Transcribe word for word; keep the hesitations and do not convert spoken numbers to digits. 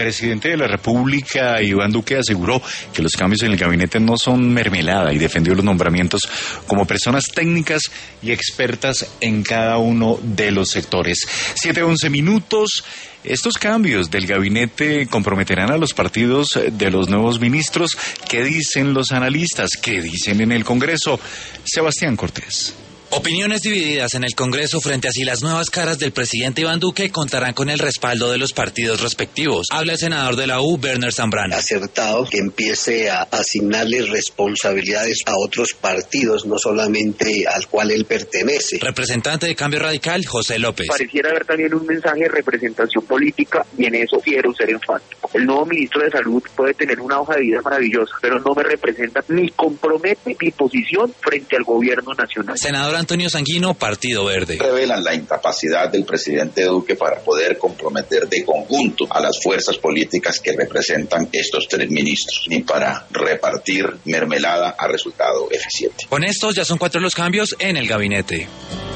presidente de la República, Iván Duque, aseguró que los cambios en el gabinete no son mermelada y defendió los nombramientos como personas técnicas y expertas en cada uno de los sectores. Siete, once minutos. Estos cambios del gabinete comprometerán a los partidos de los nuevos ministros. ¿Qué dicen los analistas? ¿Qué dicen en el Congreso? Sebastián Cortés. Opiniones divididas en el Congreso frente a si las nuevas caras del presidente Iván Duque contarán con el respaldo de los partidos respectivos. Habla el senador de la U, Werner Zambrano. Acertado que empiece a asignarle responsabilidades a otros partidos, no solamente al cual él pertenece. Representante de Cambio Radical, José López. Pareciera haber también un mensaje de representación política y en eso quiero ser enfático. El nuevo ministro de Salud puede tener una hoja de vida maravillosa, pero no me representa ni compromete mi posición frente al gobierno nacional. Senador Antonio Sanguino, Partido Verde. Revelan la incapacidad del presidente Duque para poder comprometer de conjunto a las fuerzas políticas que representan estos tres ministros, ni para repartir mermelada a resultado eficiente. Con estos ya son cuatro los cambios en el gabinete.